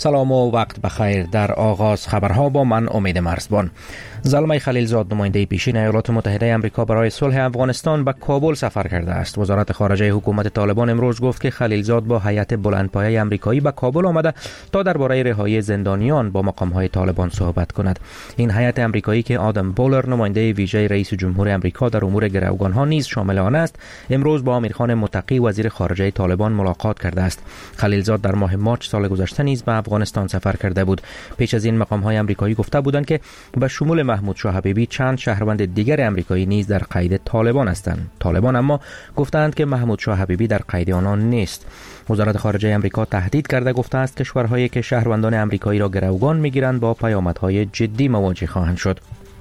سلام و وقت بخیر. در آغاز خبرها با من امید مرزبان. زلمه خلیلزاد نماینده پیشین ایالات متحده آمریکا برای صلح افغانستان به کابل سفر کرده است. وزارت خارجه حکومت طالبان امروز گفت که خلیلزاد با هیئت بلندپایه آمریکایی به کابل آمده تا درباره رهایی زندانیان با مقام‌های طالبان صحبت کند. این هیئت آمریکایی که آدم بولر نماینده ویژه رئیس جمهور آمریکا در امور گروگان‌ها نیز شامل آن است، امروز با امیرخان متقی وزیر خارجه طالبان ملاقات کرده است. خلیلزاد در ماه مارچ سال گذشته نیز به افغانستان سفر کرده بود. پیش از این مقام‌های آمریکایی گفته بودند که به شمول محمود شاه حبیبی چند شهروند دیگر آمریکایی نیز در قید طالبان هستند. طالبان اما گفتند که محمود شاه حبیبی در قید آنان نیست. وزارت خارجه آمریکا تهدید کرده گفته است کشورهایی که شهروندان آمریکایی را گروگان می‌گیرند با پیامدهای جدی مواجه خواهند شد.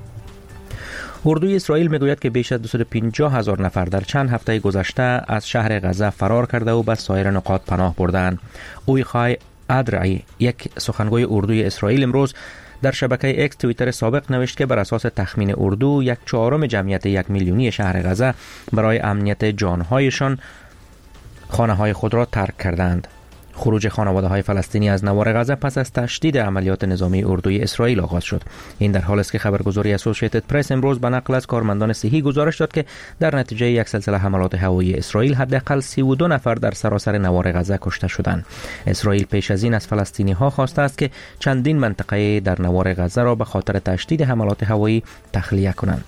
اردوی اسرائیل میگوید که بیش از 250,000 نفر در چند هفته گذشته از شهر غزه فرار کرده و به سایر نقاط پناه بردند. اویخای ادرعی، یک سخنگوی اردوی اسرائیل، امروز در شبکه اکس توییتر سابق نوشت که بر اساس تخمین اردو 1/4 جمعیت 1 میلیونی شهر غزه برای امنیت جانهایشان خانه‌های خود را ترک کردند. خروج خانواده‌های فلسطینی از نوار غزه پس از تشدید عملیات نظامی اردوی اسرائیل آغاز شد. این در حالی است که خبرگزاری اسوسییتد پرس امروز به نقل از کارمندان صحی گزارش داد که در نتیجه یک سلسله حملات هوایی اسرائیل حداقل 32 نفر در سراسر نوار غزه کشته شدند. اسرائیل پیش از این از فلسطینی‌ها خواسته است که چندین منطقه در نوار غزه را به خاطر تشدید حملات هوایی تخلیه کنند.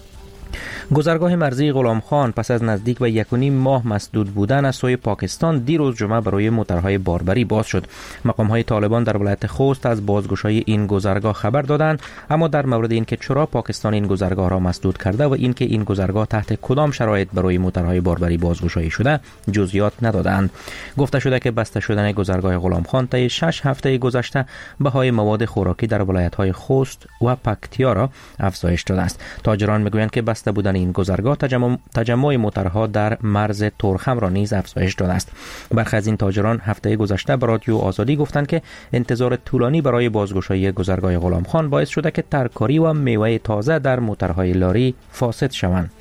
گذرگاه مرزی غلام خان پس از نزدیک به 1.5 ماه مسدود بودن از سوی پاکستان دیروز جمعه برای موترهای باربری باز شد. مقام‌های طالبان در ولایت خوست از بازگشایی این گذرگاه خبر دادند، اما در مورد اینکه چرا پاکستان این گذرگاه را مسدود کرده و اینکه این گذرگاه تحت کدام شرایط برای موترهای باربری بازگشایی شده جزئیات ندادند. گفته شده که بسته شدن گذرگاه غلام خان طی 6 هفته گذشته بهای مواد خوراکی در ولایت‌های خوست و پکتیا را افزایش داده است. تاجران میگویند که بسته بودن این گذرگاه تجمع موترها در مرز تورخم را نیز افزایش داده است. برخی از این تاجران هفته گذشته به رادیو آزادی گفتند که انتظار طولانی برای بازگشایی گذرگاه غلام خان باعث شده که ترکاری و میوه تازه در موترهای لاری فاسد شوند.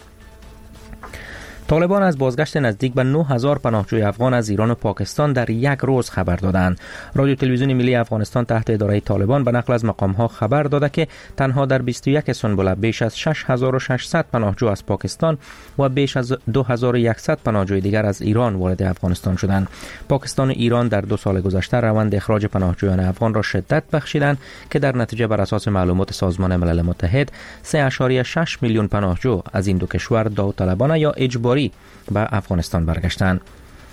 طالبان از بازگشت نزدیک به 9,000 پناهجوی افغان از ایران و پاکستان در یک روز خبر دادند. رادیو تلویزیون ملی افغانستان تحت اداره طالبان به نقل از مقام‌ها خبر داده که تنها در 21 سنبله بیش از 6,600 پناهجو از پاکستان و بیش از 2,100 پناهجوی دیگر از ایران وارد افغانستان شدند. پاکستان و ایران در 2 سال گذشته روند اخراج پناهجویان افغان را شدت بخشیدند که در نتیجه بر اساس معلومات سازمان ملل متحد 3.6 میلیون پناهجو از این دو کشور داوطلبانه یا اجباری به افغانستان برگشتند.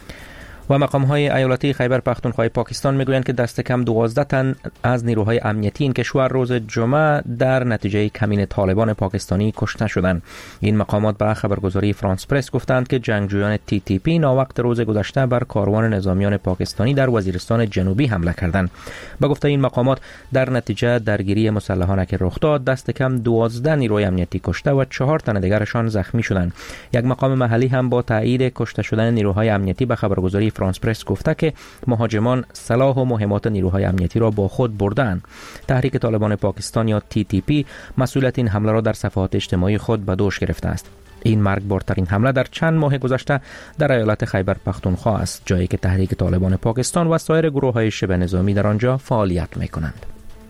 و مقام‌های ایالتی خیبر پختونخوا پاکستان میگویند که دست کم 12 تن از نیروهای امنیتی این کشور روز جمعه در نتیجه کمین طالبان پاکستانی کشته شدند. این مقامات به خبرگزاری فرانس پرس گفتند که جنگجویان TTP ناوقت روز گذشته بر کاروان نظامیان پاکستانی در وزیرستان جنوبی حمله کردند. به گفته این مقامات در نتیجه درگیری مسلحانه که رخ داد دست کم 12 نیروی امنیتی کشته و 4 تن دیگرشان زخمی شدند. یک مقام محلی هم با تایید کشته شدن نیروهای امنیتی به خبرگزاری فرانس پرس گفته که مهاجمان سلاح و مهمات نیروهای امنیتی را با خود بردند. تحریک طالبان پاکستان یا TTP مسئولیت این حمله را در صفحات اجتماعی خود به دوش گرفته است. این مرگبارترین حمله در چند ماه گذشته در ایالت خیبر پختونخوا است، جایی که تحریک طالبان پاکستان و سایر گروه‌های شبه نظامی در آنجا فعالیت می‌کنند.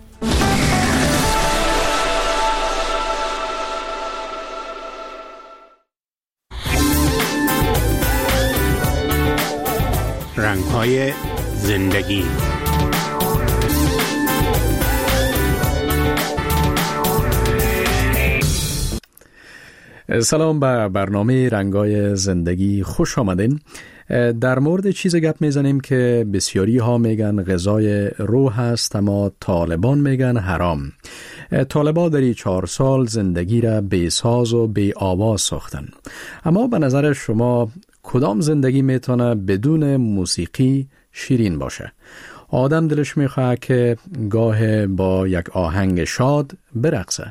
رنگ‌های زندگی. سلام به برنامه رنگ‌های زندگی، خوش آمدین. در مورد چیز گپ میزنیم که بسیاری ها میگن غذای روح است اما طالبان میگن حرام. طالبان در 4 سال زندگی را بی ساز و بی آواز ساختن. اما به نظر شما کدام زندگی میتونه بدون موسیقی شیرین باشه؟ آدم دلش میخواه که گاه با یک آهنگ شاد برقصه.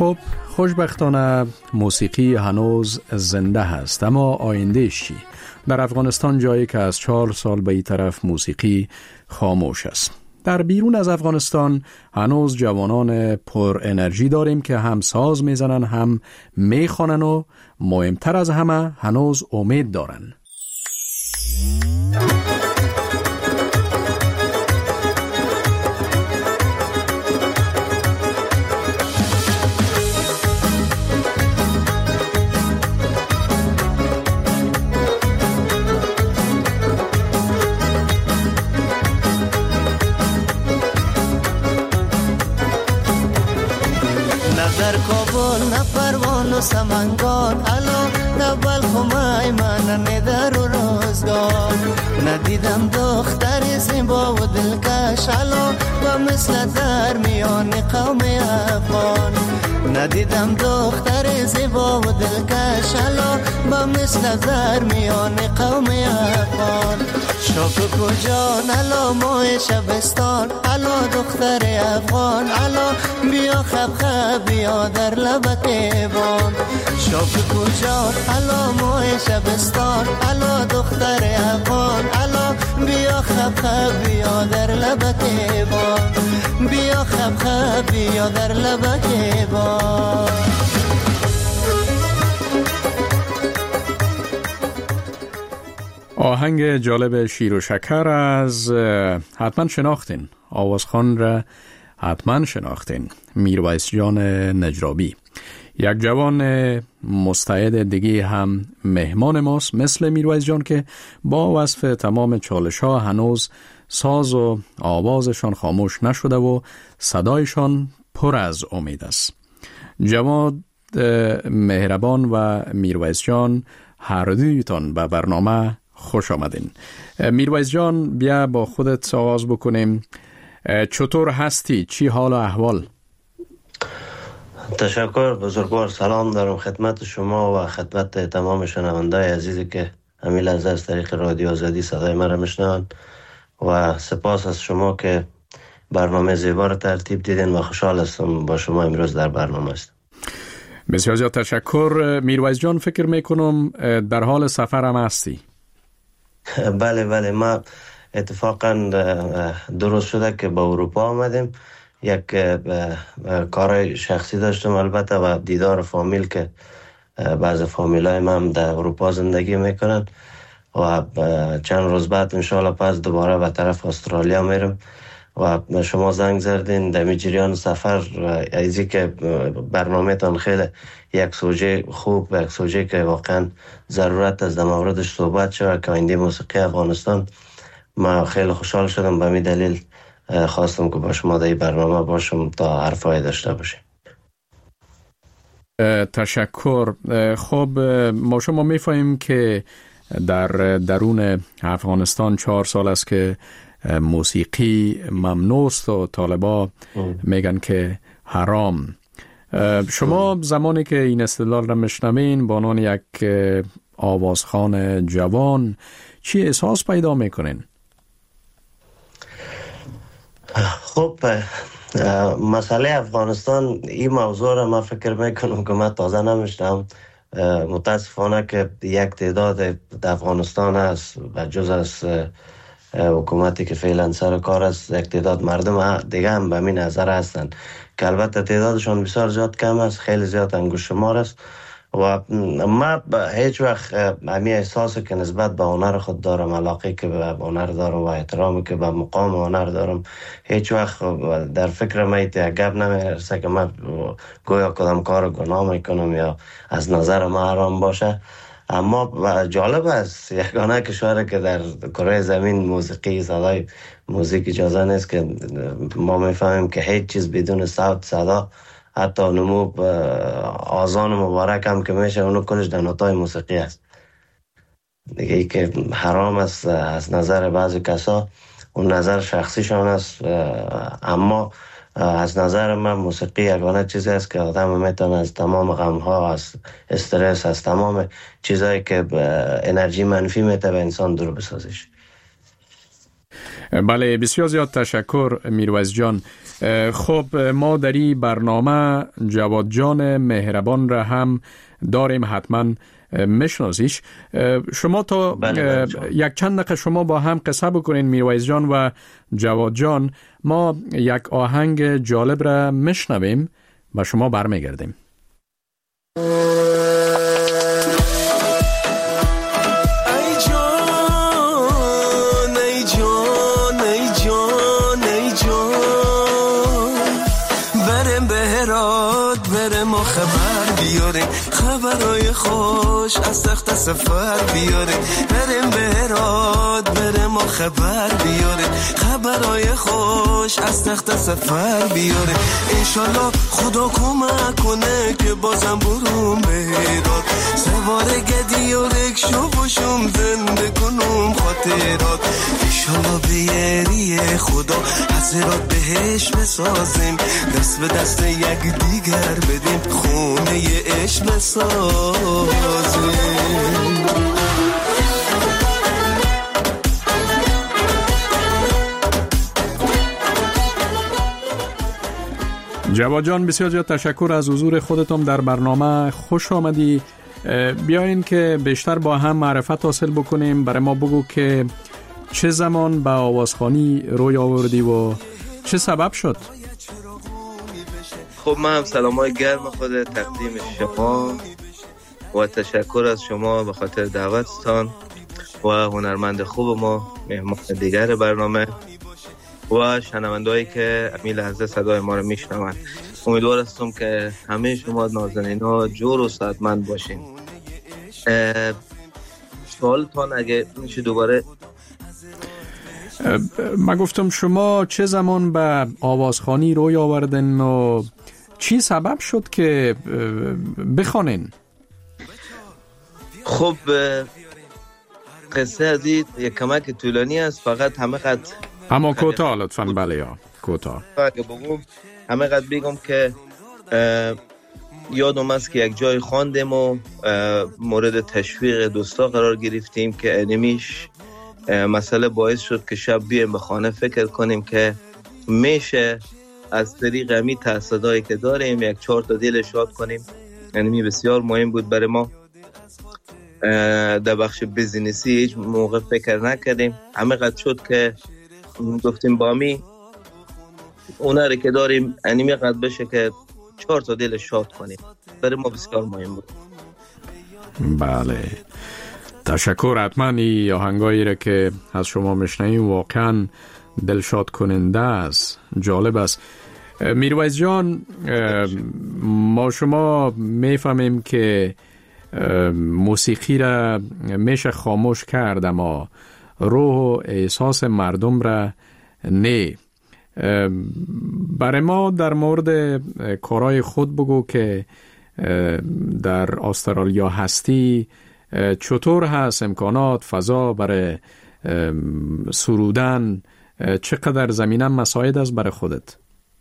خب خوشبختانه موسیقی هنوز زنده هست، اما آیندهش چی؟ در افغانستان جایی که از 4 سال به این طرف موسیقی خاموش است. در بیرون از افغانستان هنوز جوانان پر انرژی داریم که هم ساز میزنن هم میخوانن و مهمتر از همه هنوز امید دارن. در کابل نه پروان و سمنگان، الو نه بلخ و میمن نه در و روزگار. ندیدم دختر زیبا و دلکش، الو و مثل در میان قوم افغان. ندیدم دختر زیبا و دلکش، الو و مثل در میان قوم افغان. شوق کجان الو ماه شبستان، الو دختر افغان، الو بیا خب خب بیا در لبک بان. شوق کجان الو ماه شبستان، الو دختر افغان، الو بیا خب خب بیا در لبک بان. بیا خب خب بیا در لبک بان. آهنگ جالب شیر و شکر از حتما شناختین، آوازخوان را حتما شناختین، میرویس جان نجرابی. یک جوان مستعد دیگه هم مهمان ماست مثل میرویس جان که با وصف تمام چالش ها هنوز ساز و آوازشان خاموش نشده و صدایشان پر از امید است. جواد مهربان و میرویس جان هر دویتان به برنامه خوش آمدین. میرویس جان بیا با خودت آغاز بکنیم. چطور هستی؟ چی حال و احوال؟ تشکر بزرگوار. سلام دارم خدمت شما و خدمت تمام شنوندای عزیزی که همین لحظه از طریق رادیو آزادی صدای مرا میشنوند و سپاس از شما که برنامه زیبا را ترتیب دیدین و خوشحال هستم با شما امروز در برنامه هستم. بسیار زیاد تشکر. میرویس جان فکر میکنم در حال سفر هم هستی. بله ما اتفاقا درست شده که با اروپا آمدیم. یک کار شخصی داشتم البته و دیدار فامیل که بعض فامیلای من هم در اروپا زندگی میکنن و چند روز بعد انشاءالله پس دوباره به طرف استرالیا میرم و شما زنگ زدین در جریان سفر ایزی که برنامه تان خیلی یک سوژه خوب، یک سوژه که واقعا ضرورت از در موردش صحبت شد که آینده موسیقی افغانستان. ما خیلی خوشحال شدم، به همین دلیل خواستم که با شما در این برنامه باشم تا حرفای داشته باشیم. تشکر. خب ما شما میفهمیم که در درون افغانستان 4 سال است که موسیقی ممنوع است و طالبا میگن که حرام. شما زمانی که این اصطلاح را میشنوین با عنوان یک آوازخوان جوان چی احساس پیدا میکنین؟ خب مسئله افغانستان این موضوع را من فکر میکنم که من تازه نمیشنم. متاسفانه که یک تعداد در افغانستان است و جز از حکومتی که فعلا سر کار است یک تعداد مردم دیگه هم به این نظر هستند که البته تعدادشان بسیار زیاد کم است، خیلی زیاد انگشت شمار است و من هیچ وقت همین احساسی که نسبت به هنر خود دارم، علاقه که به هنر دارم و احترامی که به مقام هنر دارم، هیچ وقت در فکر من گپ نمیرسه که من گویا کدام کار گناه میکنم یا از نظر من حرام باشه. اما جالب است یگانه کشوری که در کره زمین موسیقی صدای موزیک اجازه نیست که ما میفهمیم که هیچ چیز بدون صوت صدا، حتی نمو آذان مبارک هم که میشه اونو کلش در نوتای موسیقی است دیگه. ای که حرام است از نظر بعضی کسا، اون نظر شخصیشان است، اما از نظر من موسیقی یگانه چیزی است که آدم میتونه از تمام غمها، از استرس، از تمام چیزایی که انرژی منفی میتونه به انسان دور بسازش. بله، بسیار زیاد تشکر میرویس جان. خب ما در این برنامه جواد جان مهربان را هم داریم، حتما میشناسیش. شما تا یک چند دقیقه شما با هم قصه بکنین میرویس جان و جواد جان، ما یک آهنگ جالب را میشنویم و شما برمیگردیم. خبرای خوش از تخت سفر بیاره، بریم به هرات بریم و خبر بیاره، خبرای خوش از تخت سفر بیاره. انشالله خدا کمک کنه که بازم برون به هرات، سوار گدی و رکشو باشم زنده کنم خاطرات. انشالله بیاری خدا حضرات بهش بسازیم، دست به دست یک دیگر بدیم، خونه عشق بسازیم. جواد جان بسیار زیاد تشکر از حضور خودتون در برنامه. خوش آمدی. بیاین که بیشتر با هم معرفت حاصل بکنیم. برای ما بگو که چه زمان به آوازخوانی روی آوردی و چه سبب شد؟ خب من هم سلامای گرم خود تقدیم شما و تشکر از شما به خاطر دعوتتان و هنرمند خوب ما، مهمان دیگر برنامه و شنوندهایی که امی لحظه صدای ما رو میشنوند. امیدوار هستم که همه شما نازنینا جور و سعادتمند باشین. سوالتان اگه میشه دوباره. من گفتم شما چه زمان به آوازخوانی روی آوردن و چی سبب شد که بخوانین؟ خب قصه از این یک کمک طولانی است، فقط اما کوتاه لطفاً. بله یا کوتاه همه قد بگم که یادم است که یک جای خواندیم و مورد تشویق دوستا قرار گرفتیم که انیمیش مسئله باعث شد که شب بیایم به خانه فکر کنیم که میشه از طریق امی تأسیساتی که داریم یک 4 تا دل شاد کنیم. انیمی بسیار مهم بود برای ما. در بخش بیزینسی هیچ موقع فکر نکردیم، همه قد شد که گفتیم با می اونایی که داریم انیمی قد بشه که 4 تا دل شاد کنیم. برای ما بسیار مهم بود. بله تشکر. حتما این آهنگایی را که از شما میشنویم واقعا دلشاد کننده است، جالب است. میرویس جان، ما شما میفهمیم که موسیقی را میشه خاموش کرد اما روح و احساس مردم را نه. برای ما در مورد کارهای خود بگو که در استرالیا هستی، چطور هست امکانات فضا برای سرودن؟ چقدر زمینه مساعد است برای خودت؟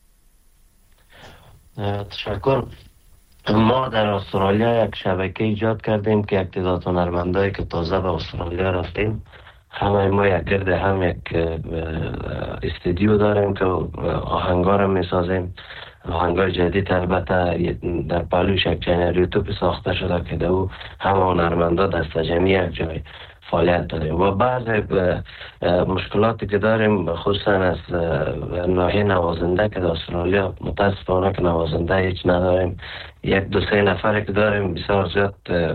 تشکر. ما در استرالیا یک شبکه ایجاد کردیم که یک تعداد هنرمندایی که تازه به استرالیا رفتیم، همه ما یک گرد هم یک استودیو داریم که آهنگا رو میسازیم. آهنگای جدید البته در پلوش یک چینل یوتیوب ساخته شده که دو همه هنرمندا دست جمعی یک جای فعالیت داریم و بعض مشکلاتی که داریم خصوصا از ناحیه نوازنده که در استرالیا متاسفانه که نوازنده هیچ نداریم. 1-2-3 نفر که داریم بسیار زیاد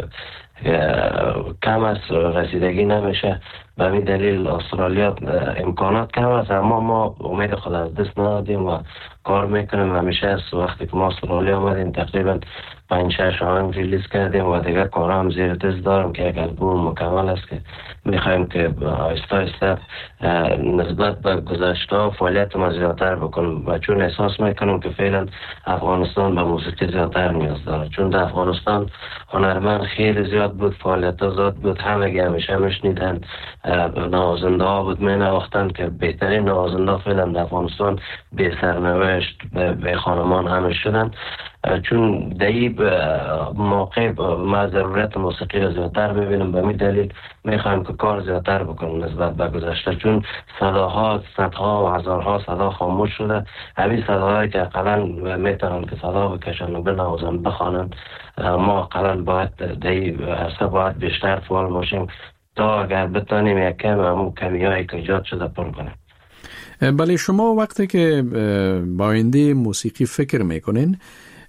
کم است، رسیدگی نمیشه. به این دلیل استرالیا امکانات کم است، اما ما امید خود از دست ندادیم و کار میکنیم. همیشه از وقتی که ما استرالیا آمدیم تقریبا 5-6 آهنگ ریلیز کردیم و دیگه کار هم زیر دست دارم که یک البوم مکمل است که میخوایم که آهسته آهسته نسبت به گذشته ها فعالیت ما زیادتر بکنم و چون احساس میکنم که فعلا افغانستان به موسیقی زیادتر نیاز داره، چون در افغانستان هنرمند خیلی زیاد بود، فعالیت ها زیاد بود، همگی همیشه میشنیدن، نوازنده ها بود مینواختن که بهترین نوازنده فعلا در افغانستان به سرنوشت به خانمان همه شدن. چون دایی موقع ما ضرورت موسیقی را زیادتر ببینم، به همین دلیل میخوایم که کار زیادتر بکنم نسبت به گذشته، چون صداها صدها و هزارها صدا خاموش شده. همین صداهایی که اقلا میتونن که صدا بکشن و بنوازن بخوانن، ما اقلا باید دایی عرصه باید بیشتر فعال باشیم تا اگر بتانیم یک کم همون کمیایی که ایجاد شده پر کنیم. بله، شما وقتی که با آینده موسیقی فکر میکنین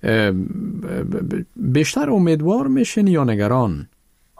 بیشتر امیدوار میشین یا نگران؟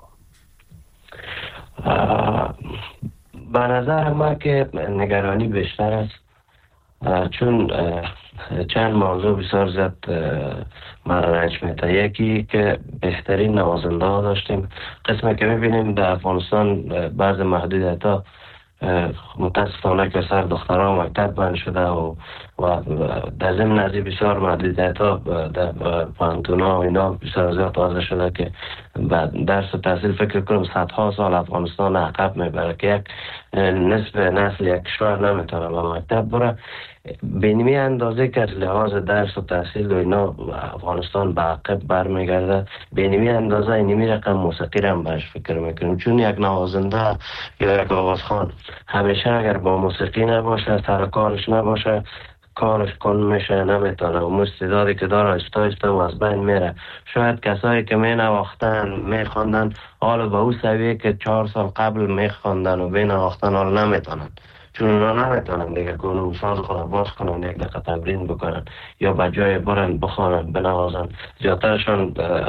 به نظر ما که نگرانی بیشتر است، چون چند موضوع بسیار زیاد مرا رنج میده. یکی که بهترین نوازنده ها داشتیم. قسمی که میبینیم در افغانستان بعض محدودیت ها متاسفانه که سر دختران مکتب بند شده و در ضمن از بسیار محدودیت ها در پانتون ها و اینا بسیار زیاد تازه شده که درس و تحصیل فکر کنم صدها سال افغانستان عقب میبره که یک نصف نسل یک کشور نمیتونه به مکتب بره. به نیمی اندازه که لحاظ درس و تحصیل و اینا افغانستان به عقب برمیگرده، به نیمی اندازه نیمی رقم موسیقی را هم برش فکر میکنیم، چون یک نوازنده یا یک آوازخوان همیشه اگر با موسیقی نباشه، سر کارش نباشه، کارش کن میشه، نمیتونه و استعدادی که داره استا و از بین میره. شاید کسایی که می نواختن می خواندن حالا به او سویه که 4 سال قبل می خواندن و بین نواختن حالا نمیتونن، چون اونا نمیتونن دیگه گونه ساز خود باز کنن، یک دقیقه تمرین بکنن یا به جای برن بخوانن بنوازن. زیادترشان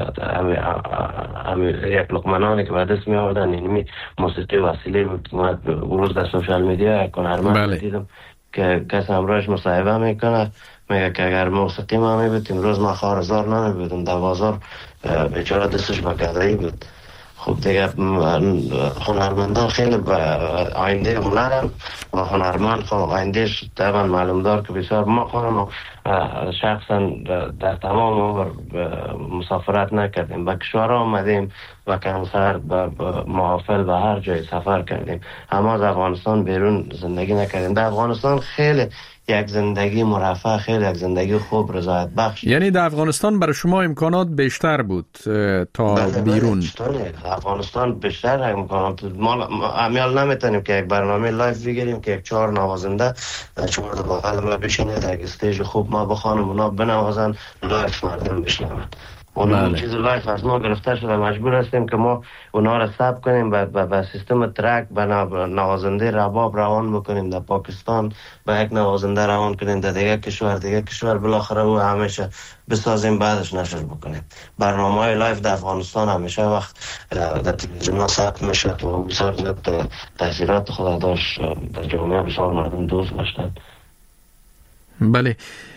یک لقمنانی که به دست می آوردن اینمی موسیقی وسیله بود. روز در سوشال میدیا یک هنرمند دیدم که کسی همراهش مصاحبه میکنه، میگه که اگر موسیقی ما میبودیم روز ما خارزار نمیبودیم، در بازار بیچاره دستش بکدهی بود. خب دیگه هنرمندان خیلی آینده هنرم و هنرمند خب آیندهش طبعا معلوم دار که بسیار ما خودم شخصا در تمام عمر مسافرت نکردیم، به کشور آمدیم و کنسر به محافل به هر جای سفر کردیم، اما از افغانستان بیرون زندگی نکردیم. در افغانستان خیلی یک زندگی مرفه، خیلی یک زندگی خوب رضایت بخش. یعنی در افغانستان برای شما امکانات بیشتر بود تا بیرون؟ افغانستان بیشتر امکانات. ما امیال نمیتونیم که یک برنامه لایف بگیریم که یک 4 نوازنده 4 تا بغل ما بشینه در استیج خوب ما بخوانم اونا بنوازن لایف مردم بشنون. اون چیز لایف از ما گرفته شده، مجبور هستیم که ما اونا را ثبت کنیم به سیستم ترک به نوازنده رباب روان بکنیم در پاکستان، به یک نوازنده روان کنیم در دیگه کشور بالاخره و همیشه بسازیم بعدش نشر بکنیم. برنامه‌های لایف در افغانستان همیشه وقت در تلویزیون ثبت میشه و بسیار زیاد تاثیرات خود داشت در جامعه، بسیار مردم دوست داشتن. بله،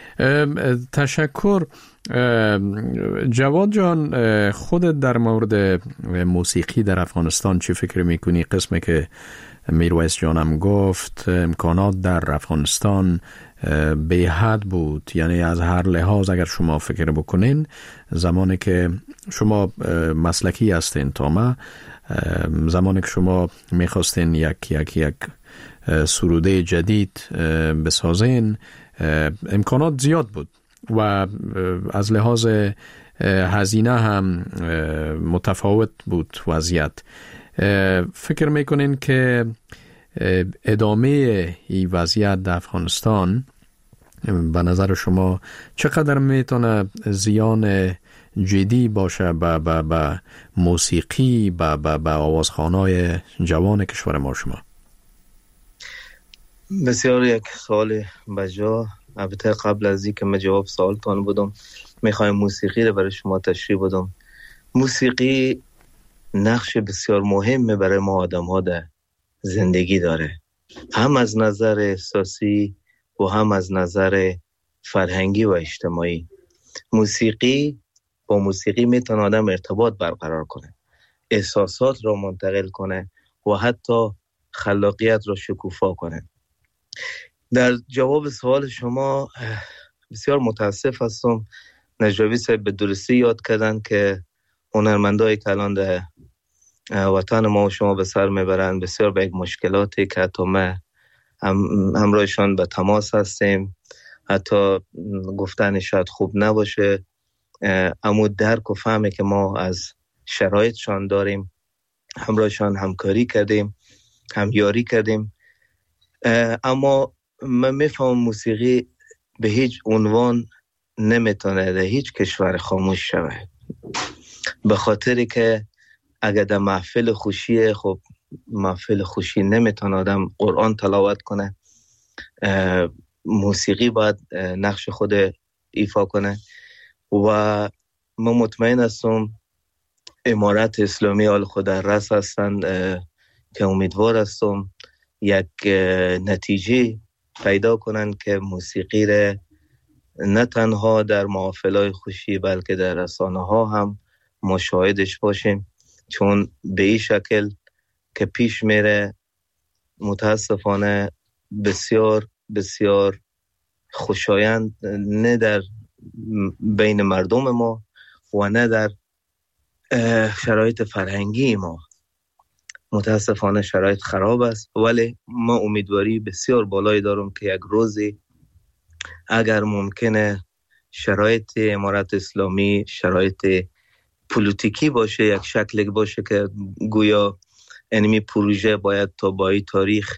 تشکر. جواد جان، خودت در مورد موسیقی در افغانستان چی فکر میکنی؟ قسمی که میرویس جانم گفت امکانات در افغانستان به حد بود، یعنی از هر لحاظ اگر شما فکر بکنین زمانی که شما مسلکی هستین تا ما، زمانی که شما میخواستین یک سروده جدید بسازین امکانات زیاد بود و از لحاظ هزینه هم متفاوت بود وضعیت. فکر میکنین که ادامه این وضعیت در افغانستان به نظر شما چقدر میتونه زیان جدی باشه به موسیقی، به آوازخوانای جوان کشور ما شما؟ بسیار یک سوال بجا. البته قبل از اینکه من جواب سوالتان بدم میخوایم موسیقی رو برای شما تشریح بدم. موسیقی نقش بسیار مهمی برای ما آدم ها در زندگی داره، هم از نظر احساسی و هم از نظر فرهنگی و اجتماعی. با موسیقی میتونه آدم ارتباط برقرار کنه، احساسات رو منتقل کنه و حتی خلاقیت رو شکوفا کنه. در جواب سوال شما بسیار متاسف هستم. نجابی صاحب به درستی یاد کردن که هنرمندایی که الان در وطن ما و شما به سر میبرن بسیار به یک مشکلاتی که حتی ما همراهشان به تماس هستیم، حتی گفتن شاید خوب نباشه، اما درک و فهمی که ما از شرایطشان داریم، همراهشان همکاری کردیم، همیاری کردیم. اما من میفهم موسیقی به هیچ عنوان نمیتونه در هیچ کشور خاموش شود، به خاطری که اگر در محفل خوشیه، خب محفل خوشی نمیتونه آدم قرآن تلاوت کنه، موسیقی باید نقش خود ایفا کنه. و من مطمئن هستم امارت اسلامی آل خود در رأس هستند که امیدوار هستم یک نتیجه پیدا کنن که موسیقی را نه تنها در محافلهای خوشی بلکه در رسانه ها هم مشاهدش باشیم، چون به این شکل که پیش میره متاسفانه بسیار بسیار خوشایند نه در بین مردم ما و نه در شرایط فرهنگی ما. متاسفانه شرایط خراب است، ولی ما امیدواری بسیار بالایی دارم که یک روزی اگر ممکنه شرایط امارت اسلامی شرایط پولیتیکی باشه، یک شکلی باشه که گویا انمی پروژه باید تا بای تاریخ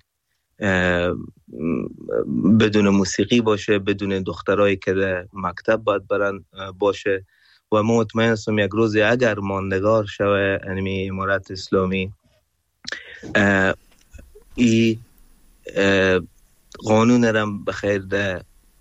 بدون موسیقی باشه، بدون دخترایی که در مکتب باید برن باشه. و ما مطمئن هستم یک روزی اگر ماندگار شوه انمی امارت اسلامی ای قانون رم بخیر ده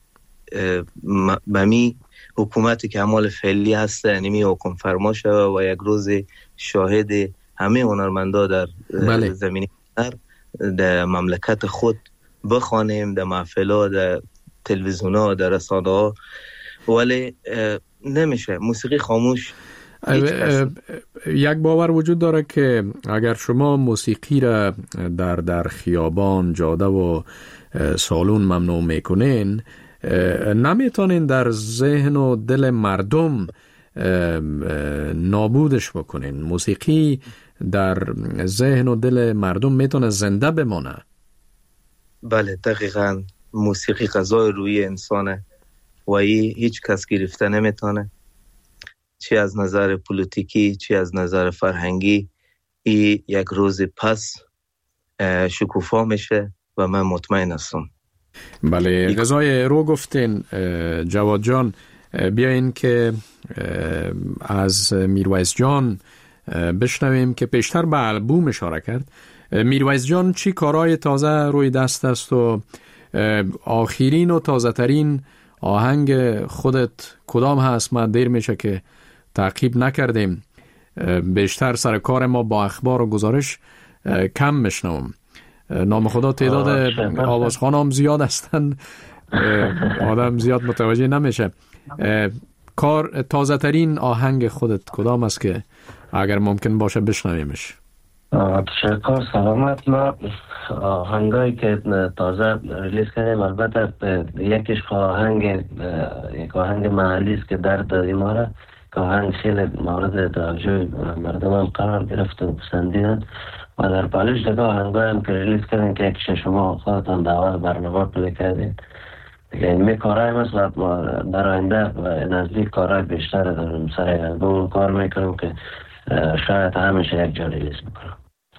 بمی حکومتی که عمال فعلی هست انمی حکم فرما شوه و یک روزی شاهد همه هنرمندا در زمینی در مملکت خود بخوانیم، در محفل‌ها، در تلویزیون‌ها، در رسانه‌ها. ولی نمیشه موسیقی خاموش. یک باور وجود داره که اگر شما موسیقی را در خیابان، جاده و سالن ممنوع میکنین، نمیتونین در ذهن و دل مردم نابودش بکنین. موسیقی در ذهن و دل مردم میتونه زنده بمانه. بله دقیقاً، موسیقی غذای روی انسانه و هیچ کس گرفته نمیتونه، چی از نظر پولیتیکی چی از نظر فرهنگی. یک روز پس شکوفا میشه و من مطمئن هستم. بله، غذای رو گفتین جواد جان. بیاین که از میرویس جان بشنویم که پیشتر به البوم اشاره کرد. میرویس جان چی کارهای تازه روی دست است و آخرین و تازه ترین آهنگ خودت کدام هست؟ من دیر میشه که تعقیب نکردیم، بیشتر سر کار ما با اخبار و گزارش کم میشنوم. نام خدا تعداد آوازخوان هم زیاد هستن، آدم زیاد متوجه نمیشه. کار تازه ترین آهنگ خودت کدام است که اگر ممکن باشه بشنویمش؟ تشکر، سلامت. ما آهنگایی که تازه ریلیز کردیم البته یکیش یک آهنگ محلی است که درد دادی ما را، که آهنگ خیلی مورد توجه مردم هم قرار گرفت و پسندیدن و در پالش دیگه آهنگایی هم که ریلیز کردیم که یکیش شما خودتان دعوت برنامه پیدا کردین دیگه. این کارهای مثل در آینده و نزدیک کارهای بیشتر داریم سر البوم کار میکنم که شاید همیشه یک جا ریلیز میکنم.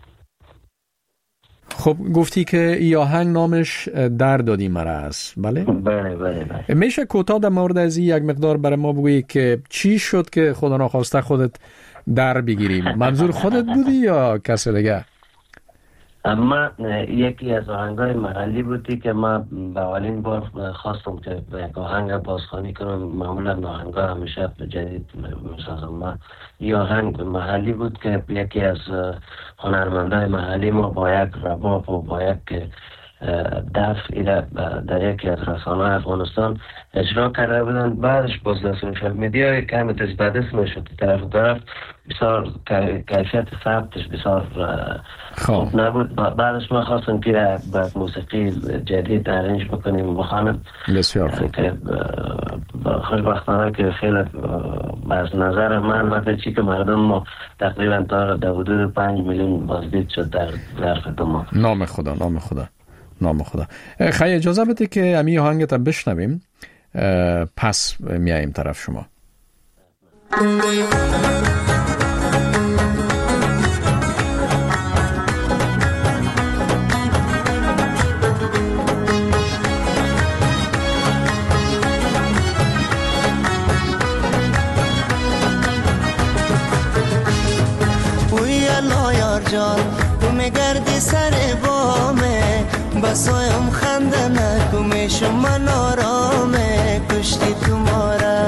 خب گفتی که این آهنگ نامش درد دادی مرا است، بله؟ بله. میشه کوتاه در مورد از این یک مقدار برای ما بگویی که چی شد که خدا ناخواسته خودت در بگیری؟ منظور خودت بودی یا کسی دیگه؟ اما یکی از آهنگای محلی بودی که من به اولین بار خواستم که یک آهنگ بازخوانی کنم. معمولا آهنگا همیشه جدید میسازم. من این آهنگ محلی بود که یکی از هنرمندای محلی ما با یک رباب و با یک دف در یکی از رسانه‌های افغانستان اجرا کرده بودن. بعدش باز در سوشال میدیا کمی تجدید میشد، طرف بسیار کیفیت ثبتش بسیار خوب نبود. بعدش ما خواستم که با موسیقی جدید ارنج بکنیم بخوانم. بسیار خوب. که خوشبختانه که خیلی از نظر من وقتی چی که مردم ما تقریبا تا حدود 5 میلیون بازدید شد در خدمت ما. نام خدا. خیلی اجازه بده که امی آهنگت بشنویم، پس میاییم طرف شما. جان تو میگردی سر بامه بسایم خنده نکمیشم من آرامه کشتی تو ماره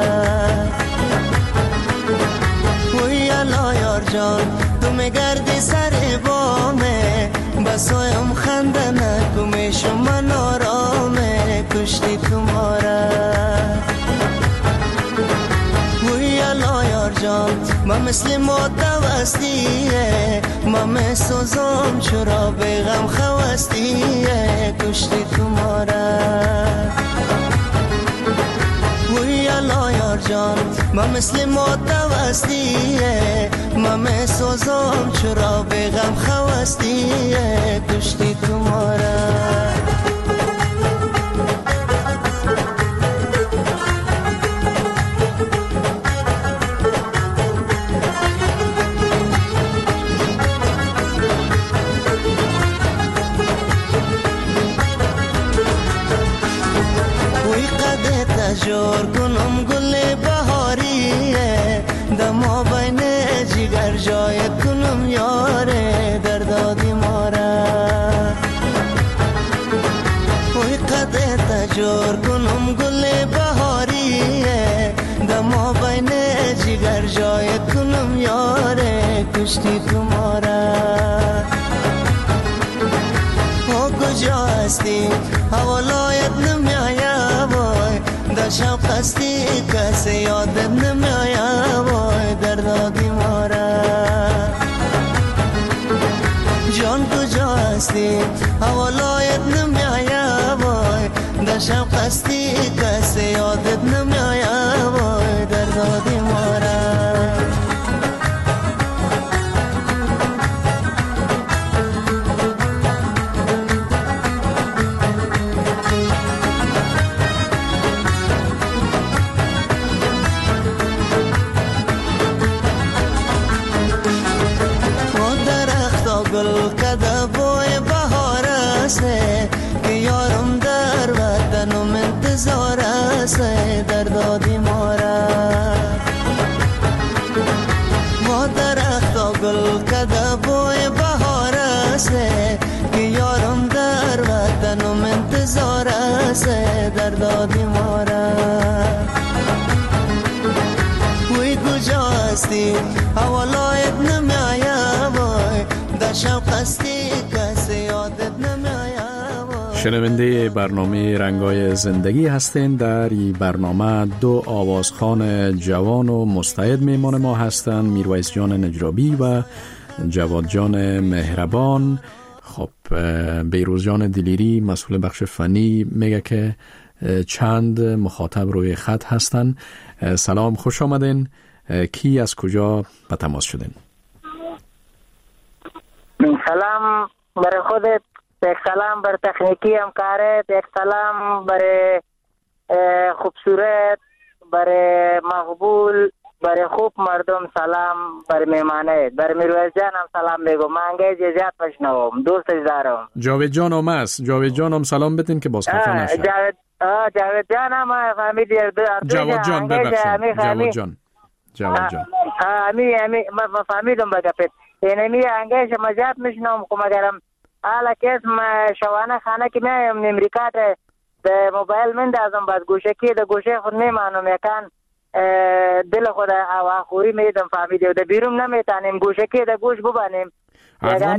وی الا یار جان تو میگردی سر بامه بسایم خنده نکمیشم من آرامه کشتی تو ماره وی الا یار جان ما مثل متوستیه ما مسوزم چرا بغم خوستیه کشتی تو ماره وی الا یار جان ما مثل متوستیه ما مسوزم چرا بغم خوستیه کشتی تو ماره جور کنم گل بهاریه دما بین جگر جای کنم یاره در دادی ماره وی قده تجور کنم گل بهاریه دما بین جگر جای کنم یاره کشتی تو ماره او کجا هستی حوالایت نمیایه وای دشم قصدی کسی یادت نمیایه وای در دادی ماره جان کجا هستی حوالایت نمیایه وای دشم قصدی کسی یادت نمیایه وای در دادی ماره گل کده بوی بهار است که یارم در وطنم انتظار است در دادی ماره ما درختا گل کده بوی بهار است که یارم در وطنم انتظار است در دادی ماره وی کجا هستی حوالایت نمیایه وای شنونده برنامه رنگای زندگی هستین. در این برنامه دو آوازخوان جوان و مستعد میمان ما هستند، میرویس جان نجرابی و جواد جان مهربان. خب بیروز جان دلیری مسئول بخش فنی میگه که چند مخاطب روی خط هستن. سلام، خوش آمدین. کی از کجا به تماس شدین؟ سلام برای خودت، یک سلام بر تکنیکی همکارت، یک سلام برای خوبصورت، برای مقبول، برای خوب مردم سلام، برای میمانه، برای میرویس جانم سلام بگو. من انگه جزیات پشنوم، دوستش دارم. جاوید جانم است. جاوید جانم سلام بتین که باز خفه نشه. جاوید جانم فهمیدی؟ جواد جان ببخشید. جواد جان ما فهمیدم بگفت اینمی انگه شما جات میشنم که مگرم حالا که اسم شوانه خانه که میایم امریکا ده موبایل مندازم بعد گوشکی ده گوشه خود میمانم یکان دل خود آخوری میدم فهمیدی و ده بیرون نمیتانیم گوشکی ده گوش ببانیم. افغان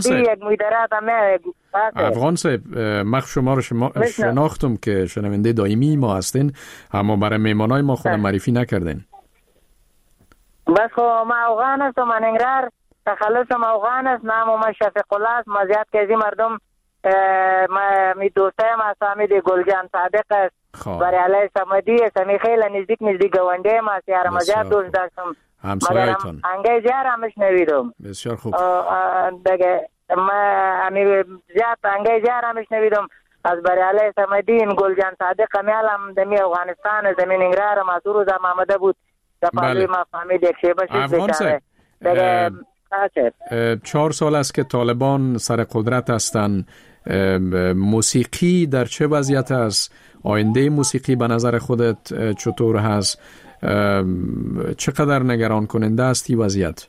صاحب مخ شما رو شناختم که شنونده دائمی ما هستین، اما برای میمانای ما خود معرفی نکردین. بس خو ما افغان هستم، من انگرار تخلصم افغان است، نام ما شفیق الله است. ما زیاد که ازی مردم می دوستایم از حمید گلجان صادق است، برای علی سمدی است، می خیلی نزدیک گوانده ما سیاره ما زیاد دوست داشتم. همسایتون انگه جار همش نویدم. بسیار خوب. دیگه ما زیاد انگه جار همش نویدم از برای علی سمدی گلجان صادق میالم دمی افغانستان زمین انگرار ما دو روز آمده بود پالوی ما فهمید یک شیبه شد بیچاره. 4 سال است که طالبان سر قدرت هستند. موسیقی در چه وضعیت است؟ آینده موسیقی به نظر خودت چطور هست؟ چقدر نگران کننده است این وضعیت؟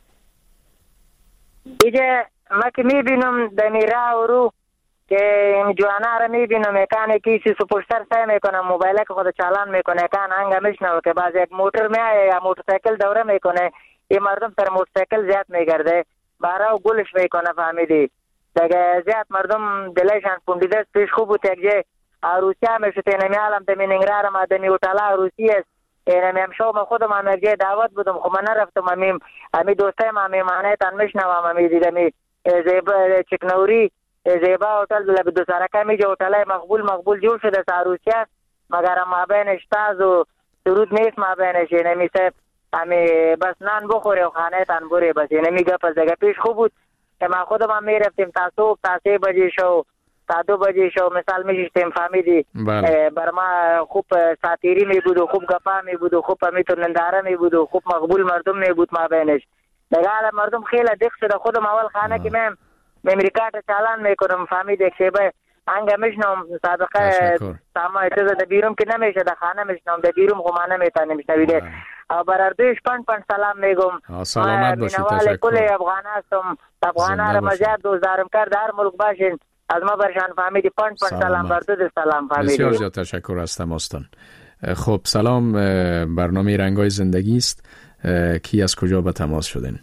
دیگه ما که میبینم دمیره و رو که جوانا رو میبینم یکان کسی سپوشتر سعی میکنه موبایل که خود چالان میکنه یکان هنگا میشنو که بعض یک موتر میایه یا موتورسایکل دوره میکنه، این مردم سر موتورسایکل زیاد میگرده بارا و گلش میکنه فهمیدی دیگه. زیاد مردم دلشان پوندیده است. پیش خوب بود یک جه عروسی هم شد اینمی عالم دمی نگرار هم دمی اوتالا عروسی است اینمی هم شو من خودم هم یک جه دعوت بودم خب من نرفتم همی دوسته هم همی معنی تن میشنوم همی دیدمی زیبا چکنوری زیبا هوتل لب دو سرکه میجه هوتلای مقبول جور شده است عروسی است مگر ما بینش تاز و درود نیست ما بینش اینمی سه همی بس نان بخوری و خانه تن بوری بس اینمی گپ از دیگه. پیش خوب بود که ما خودم هم میرفتیم تا صبح تا 3 بجه شو تا 2 بجه شو مثال میشتیم فهمیدی. بر ما خوب ساتیری می بود و خوب گپا می بود و خوب میتون ننداره می بود و خوب مقبول مردم می بود ما بینش دیگه. مردم خیلی دق شده. خودم اول خانه که من امریکا تا چالان میکنم فهمید یک شیبه انگا میشنم صادقه ساما اتزا ده بیروم که نمیشه ده خانه میشنم ده بیروم خمانه میتانه میشنویده و براردویش پنج سلام میگم. سلامت باشید. تشکر. کل افغان هستم افغان را مزید دوزدارم کرد هر ملک باشین از ما برشان فهمیدی پنج سلام بردو ده سلام فهمیدی. بسیار زیاد تشکر از تماستان. خب سلام، برنامه رنگای زندگی است. کی از کجا به تماس شدین؟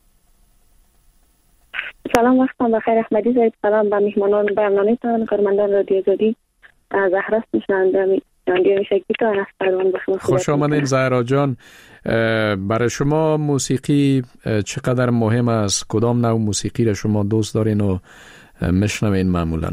سلام وقتم بخیر احمدی زاید. سلام به مهمانان برنامه تان کارمندان رادیو آزادی. زهرا میشنونده رادیو شکی تان است. خوش آمدین زهرا جان. برای شما موسیقی چقدر مهم است؟ کدام نوع موسیقی را شما دوست دارین و میشنوین معمولا؟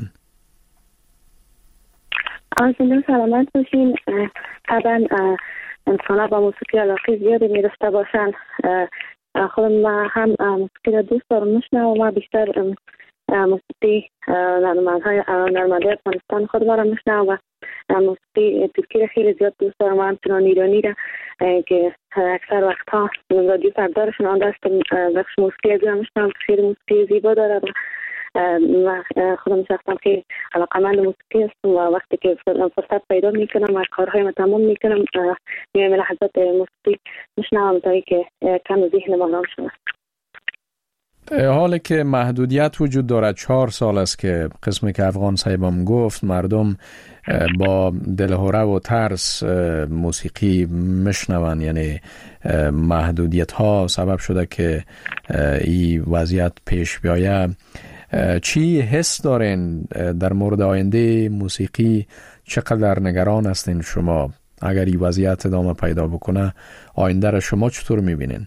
زنده سلامت باشین. طبعا انسان با موسیقی علاقه زیادی میرفته باشن. خودم هم موسیقی را دوست دارم میشنوم و ما بیشتر موسیقی نرمندهای افغانستان خود را میشنوم و موسیقی ترکی را خیلی زیاد دوست دارم و همچنان ایرانی را که اکثر وقتها رادیو سردارشون آن دست بخش موسیقی از میشنوم. خیلی موسیقی زیبا داره و خودم شخصا خیلی علاقه‌مند موسیقی هستم و وقتی که فرصت پیدا میکنم و کارهایم تمام میکنم میایم لحظات موسیقی میشنوم تا اینکه کم ذهن ما نام شود. حالی که محدودیت وجود دارد 4 سال است که قسمی که افغان صاحبم گفت مردم با دلهوره و ترس موسیقی مشنون، یعنی محدودیت ها سبب شده که این وضعیت پیش بیاید. چی حس دارین در مورد آینده موسیقی؟ چقدر نگران هستین شما اگر این وضعیت ادامه پیدا بکنه؟ آینده را شما چطور میبینین؟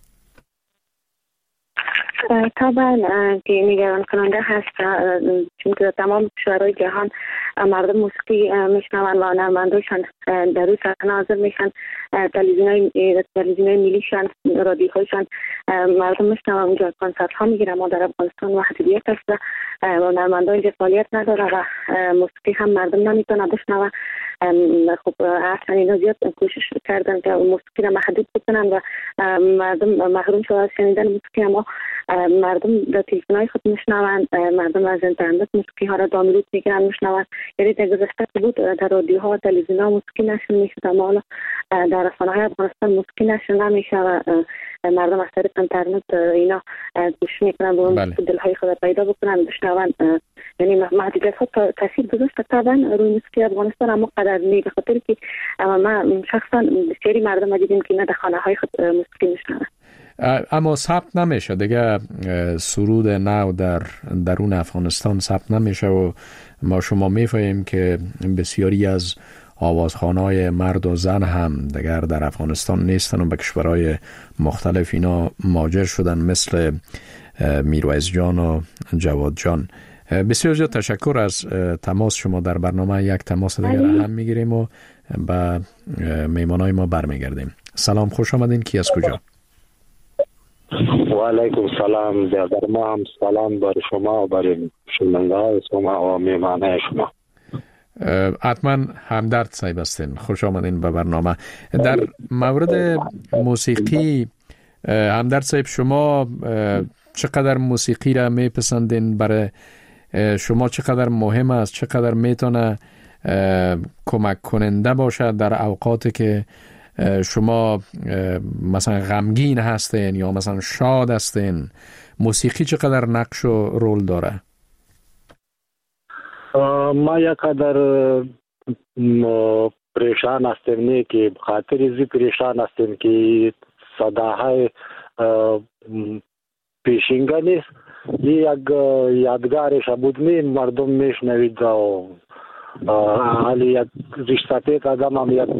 طبعا که نگران کننده هست، چون که تمام کشورهای جهان مردم موسیقی میشنون و هنرمندانشان در روی صحنه حاضر میشن. تلویزیونهای ملیشان، رادیوهایشان مردم میشنون، اونجا کنسرت ها میگیرن. ما در افغانستان محدودیت هست و هنرمندان اینجا فعالیت نداره و موسیقی هم مردم نمیتونه بشنون. خب اصلا اینا زیاد کوشش کردن که موسیقی را محدود بکنن و مردم محروم شده از شنیدن موسیقی. اما مردم در تلفن‌های خود میشنون، مردم از اینترنت موسیقی ها را دانلود میکنن میشنون. یعنی در گذشته بود در رادیوها و تلویزیون‌ها موسیقی نشر میشد، اما حالا در رسانه‌های افغانستان موسیقی نشر نمیشه و مردم از طریق اینترنت اینا گوش میکنن و دلهای خود پیدا بکنن بشنون. یعنی محدودیت‌ها تاثیر گذاشته طبعا روی موسیقی افغانستان، اما قدر نی، به خاطر که ما شخصا بسیاری مردم دیدیم که نه در خانه‌های خود موسیقی میشنون. اما ثبت نمیشه دیگه، سرود نو در درون افغانستان ثبت نمیشه و ما شما میفهمیم که بسیاری از آوازخوان‌های مرد و زن هم دیگر در افغانستان نیستن و به کشورهای مختلف اینا مهاجر شدن، مثل میرویس جان و جواد جان. بسیار زیاد تشکر از تماس شما در برنامه. یک تماس دیگر هم میگیریم و به میمانای ما برمیگردیم. سلام، خوش آمدین. کی از کجا؟ و علیکم سلام. در ما هم سلام بر شما و بر شنونده های شما و میمانه شما. حتما همدرد صاحب هستین، خوش آمدین به برنامه. در مورد موسیقی همدرد صاحب، شما چقدر موسیقی را میپسندین؟ برای شما چقدر مهم است؟ چقدر میتونه کمک کننده باشه در اوقاتی که شما مثلا غمگین هستین یا مثلا شاد هستین؟ موسیقی چقدر نقش و رول داره؟ ما یک قدر پریشان هستیم، نه که خاطر زی پریشان هستیم که صداهای پیشینگا نیست. یک یادگارش بود می مردم میشنوید و حالی یک رشتت آدم هم یک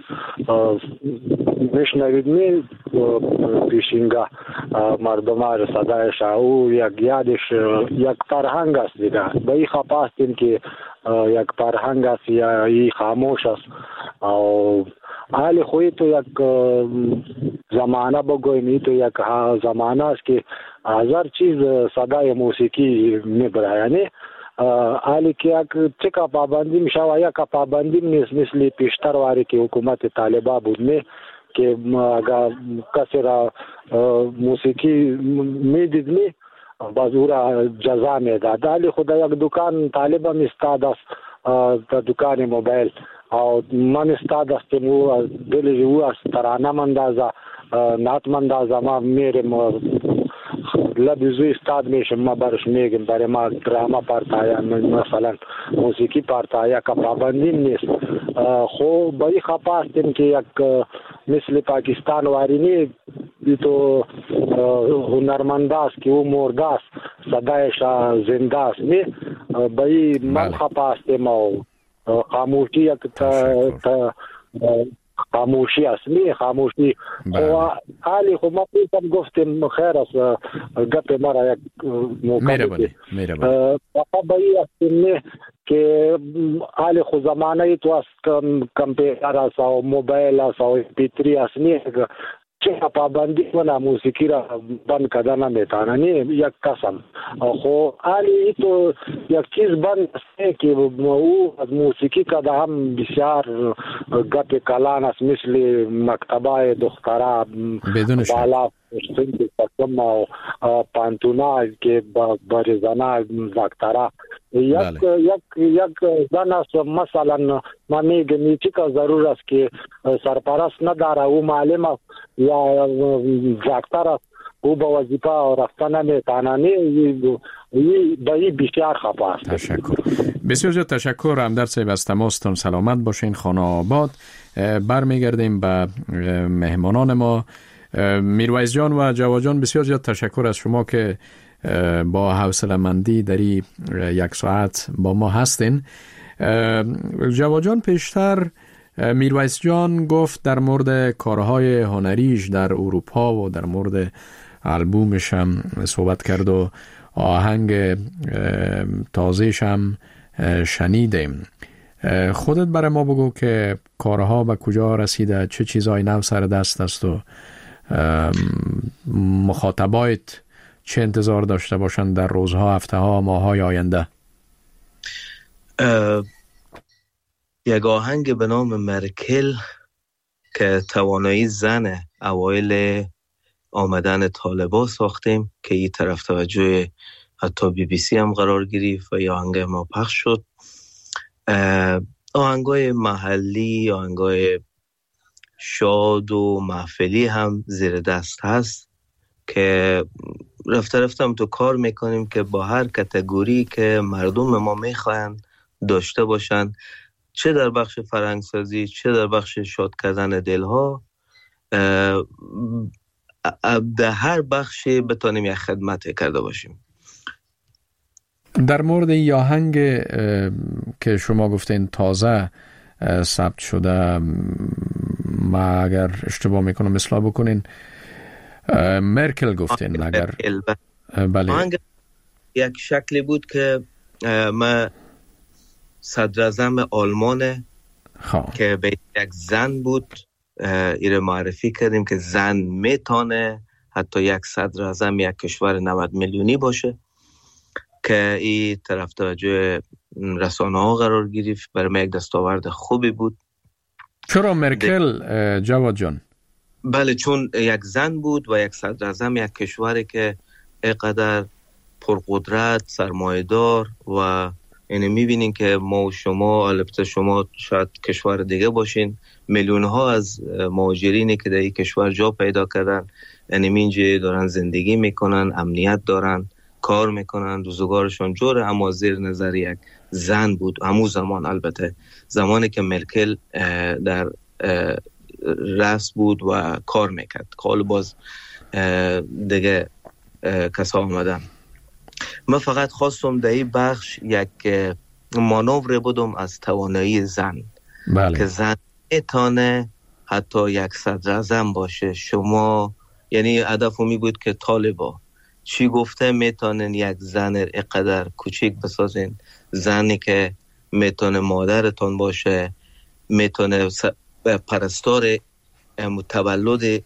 میشنوید می پیشینگا مردم ها صدایش او یک یادش یک فرهنگ است دیگه. به این خواستیم که یک فرهنگ است یا این خاموش است و حالی خوی تو یک زمانه بگویم، تو یک زمانه است که هزار چیز صدای موسیقی میبره. یعنی حالی که یک چکا پابندی میشه و یک پابندی نیست مثل پیشتر واری که حکومت طالبا بود نه که اگر کسی را موسیقی میدید نه باز او را جزا میداد. حالی خدا یک دکان طالبا میستاد است دکان موبایل او من استاد هستم او دلی او است ترانه مندازه نعت مندازه ما میرم لبزوی استاد میشم ما برش میگم برای ما دراما پارتایا مثلا موسیقی پارتایا که پابندی نیست. خو بایی خپا هستیم که یک مثل پاکستان واری نی تو هنرمند است که او مرده است صدایش زنده است نی بایی من خپا هستیم و خاموشی یک خاموشی است نی خاموشی و حالی خو ما پیشم گفتیم خیر است گپ مرا یک موقع فقط بایی هستیم نی که حالی خو زمانه تو است کمپیوتر است و موبایل است و پیتری است نی چه پابندی کنه موسیقی را بند کردن نمیتونه نی یک قسم. خو حالی تو یک چیز بند است که او از موسیقی کده هم بسیار گپ کلان است مثل مکتبه دختره بالا پشتنی قسم و پانتونا که بریزانه دکتره یک زن است مثلا ما میگم چی که ضرور است که سرپرست نداره او معلم است یا دکتر است او با وظیفه رفتن نمیتونه به این بسیار خفه است. تشکر، بسیار زیاد تشکر همدرد صاحب از تماستون. سلامت باشین. خانه آباد. برمیگردیم به مهمانان ما. میرویس جان و جواد جان بسیار زیاد تشکر از شما که با حوصله‌مندی در یک ساعت با ما هستین. جواد جان پیشتر میرویس جان گفت در مورد کارهای هنریش در اروپا و در مورد آلبومش هم صحبت کرد و آهنگ تازه‌ش هم شنیدیم. خودت برای ما بگو که کارها به کجا رسیده، چه چیزای نو سر دست است و مخاطبایت چه انتظار داشته باشند در روزها، هفته‌ها، ماه‌های آینده؟ یک آهنگ به نام مرکل که توانایی زن اوایل آمدن طالبا ساختیم که این طرف توجه حتی BBC هم قرار گرفت و یا آهنگ ما پخش شد. آهنگای محلی، آهنگای شاد و محفلی هم زیر دست هست که رفتم تو کار میکنیم که با هر کاتگوری که مردم ما میخواین داشته باشن، چه در بخش فرهنگسازی چه در بخش شاد کردن دلها، در هر بخشی بتونیم یک خدمت کرده باشیم. در مورد این آهنگ که شما گفتین تازه ثبت شده، ما اگر اشتباه میکنم اصلاح بکنین، مرکل گفتین اگر بله. آهنگ یک شکلی بود که ما صدراعظم آلمان که به یک زن بود ایره معرفی کردیم که زن میتونه حتی یک صدراعظم یک کشور 90 میلیونی باشه، که این طرف توجه رسانه ها قرار گرفت. برای من یک دستاورد خوبی بود. چرا مرکل جواد جان؟ بله، چون یک زن بود و یک صدراعظم یک کشوری که اینقدر پرقدرت، سرمایه‌دار و یعنی می‌بینین که ما و شما، البته شما شاید کشور دیگه باشین، میلیون ها از مهاجرینی که در این کشور جا پیدا کردن، یعنی اینجا دارن زندگی میکنن، امنیت دارن، کار میکنن، روزگارشون جوره، اما زیر نظر یک زن بود. همون زمان، البته زمانی که مرکل در رأس بود و کار میکرد، حالا باز دیگه کسا آمدن. من فقط خواستم در این بخش یک مانور بودم از توانایی زن. بله. که زن میتونه حتی یک صدراعظم باشه. شما یعنی هدف می بود که طالبا چی گفته میتونن یک زن اینقدر کوچیک بسازین، زنی که میتونه مادرتون باشه، میتونه پرستار تولد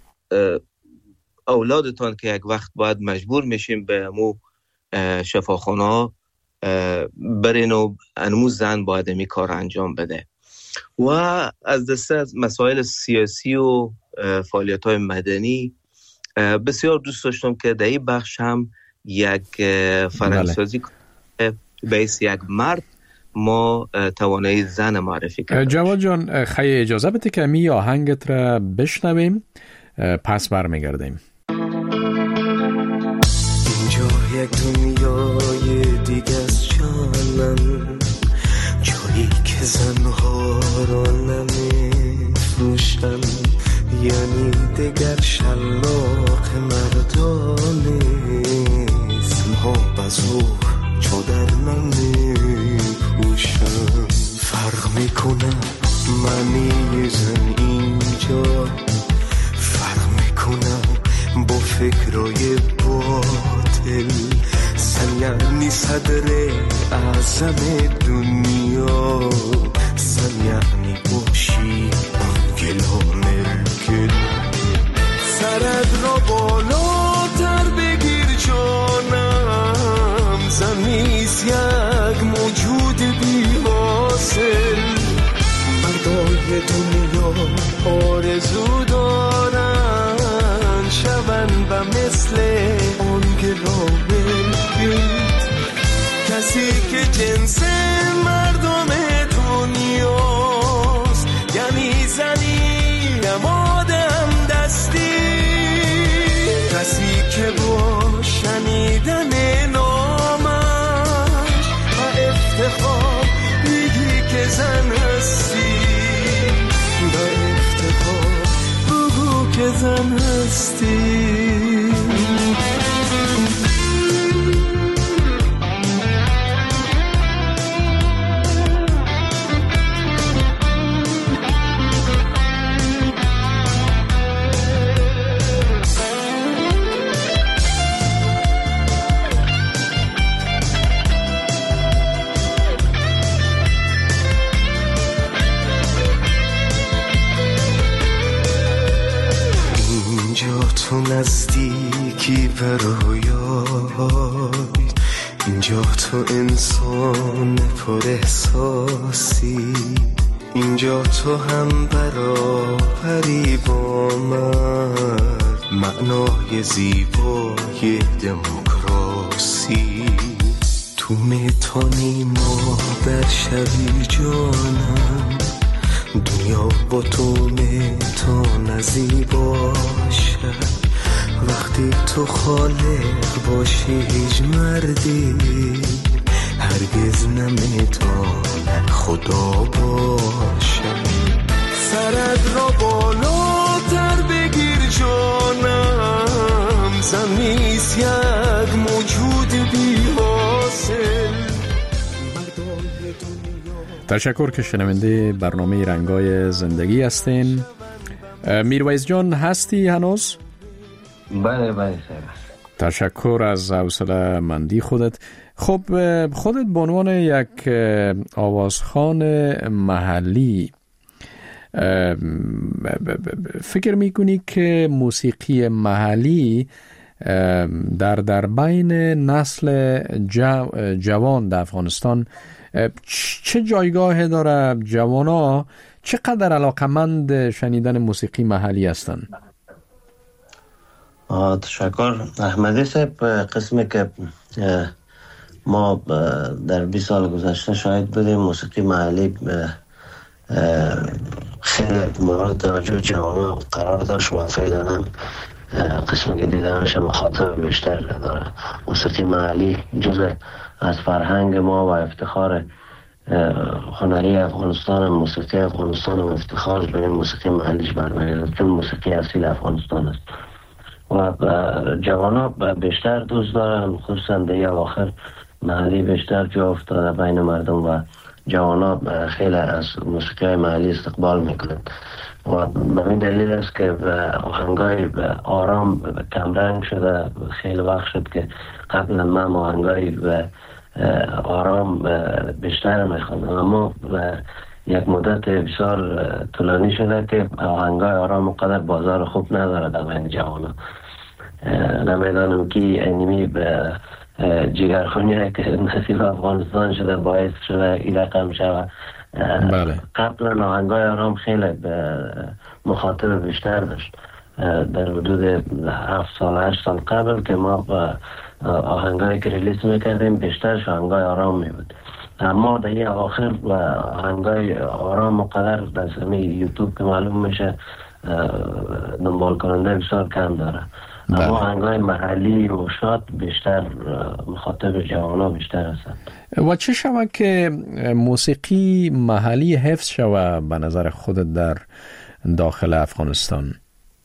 اولادتون که یک وقت باید مجبور میشیم به مو شفاخانه ها برین و انمو زن باید می کار انجام بده. و از دسته از مسائل سیاسی و فعالیت های مدنی بسیار دوست داشتم که در این بخش هم یک فرهنگسازی بیس یک مرد ما توانایی زن معرفی کردیم. جواد جان، خیلی اجازه بده که می آهنگت را بشنویم، پس برمیگردیم. اینجا یک دنیای دیگه از جانم، جایی که زنها را نمیفروشن، یعنی دیگر شلاق مردانه، زنها بزرگ چادر نمیپوشن. فرق میکنه معنی زن اینجا، فرق میکنه با فکرای باطل. زن یعنی صدر اعظم دنیا، زن یعنی باشی آنگلا مرکل. سرت را بالاتر بگیر جانم، زن نیست یک موجود بی حاصل. مردای دنیا آرزو دارن شون و مثل آنگلا مرکل. کسی که جنس مردم دنیاست، یعنی زنی نمادم دستی. کسی که با شنیدن نامش و افتخار میگی که زن هستی، و افتخار بگو که زن هستی. تو نزدیکی برای اینجا، تو انسان پر احساسی، اینجا تو هم برابری با مرد، معنای زیبای دموکراسی. تو میتونی مادر شوی جانم، دنیا با تو میتونه زیبا شد. وقتی تو خالق باشی هیچ مردی هرگز نمیتونه خدا باشه. سرت را بالاتر بگیر جانم، زن نیست یک موجود بی حاصل. تشکر که شنونده برنامه رنگای زندگی هستین. میرویس جان هستی هنوز؟ بله سر. تشکر از حوصله مندی خودت. خب خودت به عنوان یک آوازخوان محلی فکر میکنی که موسیقی محلی در بین نسل جوان در افغانستان چه جایگاه داره؟ جوانا چقدر علاقمند شنیدن موسیقی محلی هستند؟ تشکر احمدی صاحب. قسمی که ما در 20 سال گذشته شاهد بودیم موسیقی محلی خیلی مورد توجه جوانان قرار داشت و فعلا قسمی که دیدنش مخاطب بیشتر داره. موسیقی محلی جزء از فرهنگ ما و افتخار هنری افغانستان، موسیقی افغانستان و افتخارش به این موسیقی محلیش برمیگرده چون موسیقی اصیل افغانستان است و جوانا بیشتر دوست دارن، خصوصا در اواخر محلی بیشتر جا افتاده بین مردم و جوانا خیلی از موسیقی محلی استقبال میکنند و به این دلیل است که آهنگای آرام کمرنگ شده. خیلی وقت شد که قبلا من آهنگای آرام بیشتر میخوندم، اما یک مدت بسیار طولانی شده که آهنگای آرام قدر بازار خوب نداره در بین جوانا. نمیدانم که اینمی به جگرخونی که نصیب افغانستان شده باعث شده این رقم شده. قبلا آهنگای آرام خیلی مخاطب بیشتر داشت. در حدود 7 سال 8 سال قبل که ما آهنگایی که ریلیز میکردیم بیشترش آهنگای آرام میبود، اما در این آخر آهنگای آرام مقدر در سمی یوتیوب که معلوم میشه دنبال کننده بسیار کم داره. اما آهنگای محلی و شاد بیشتر مخاطب جوانا بیشتر هستند. و چه شود که موسیقی محلی حفظ شود به نظر خودت در داخل افغانستان؟